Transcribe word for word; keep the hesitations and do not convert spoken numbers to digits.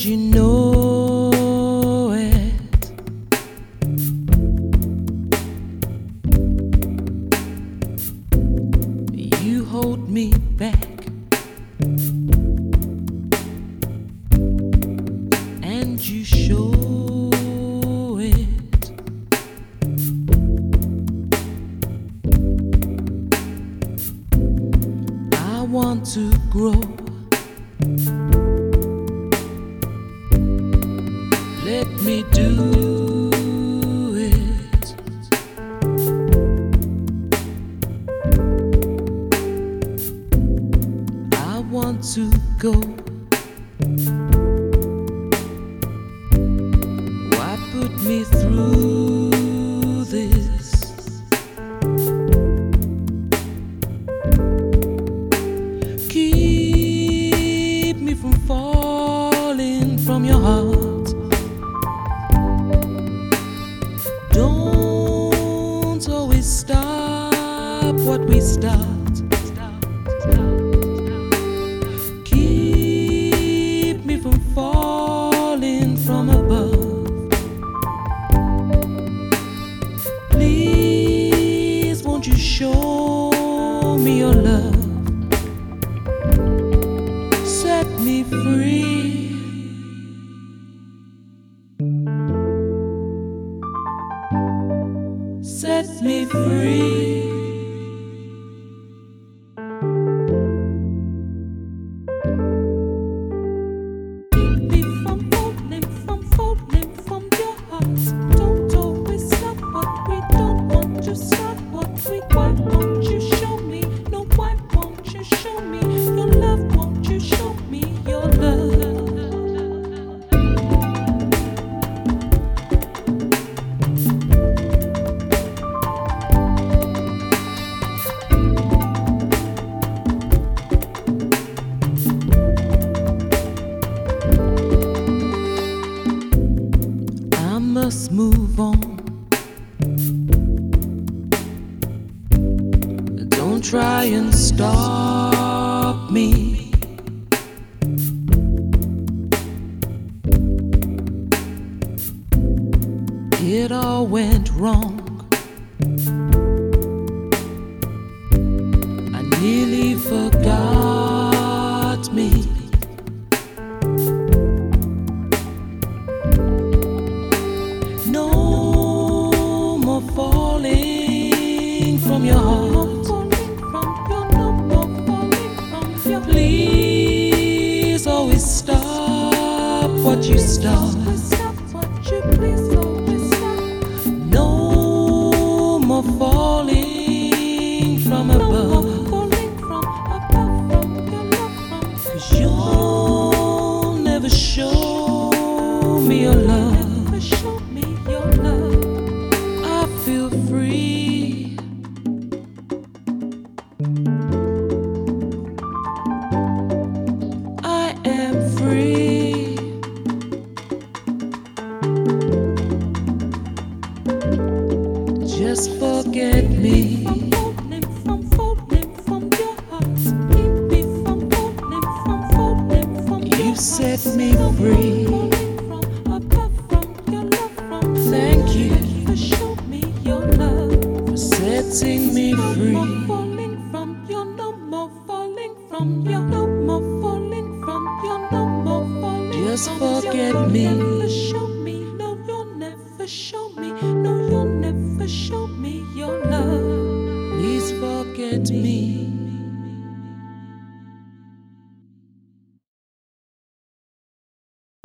you know it? You hold me back, and you show it. I want to grow. Let me do it. I want to go. Why put me through this? Keep me from falling from your heart. Don't always stop what we start. Keep me from falling from above. Please, won't you show me your love? Set me free. Set me free. Keep me from falling, from falling from your heart. Don't always stop what we don't want to stop what we. Why won't you show me? No, why won't you show me your love? Won't you show me your love? I must move on. Don't try and stop me. It all went wrong. I nearly forgot me. No more falling from your heart. Please always stop what you start. No more falling from above. 'Cause you'll never show me your love. I feel free. I am free. Just forget me. From falling from your heart. Keep me from falling, from falling from your heart. You set me free. Thank you for showing me your love, for setting me free. No more falling from your, no more falling from your, no more falling from your, no more falling. Just forget me. You'll never show me, no, you'll never show me, no, you'll never show me.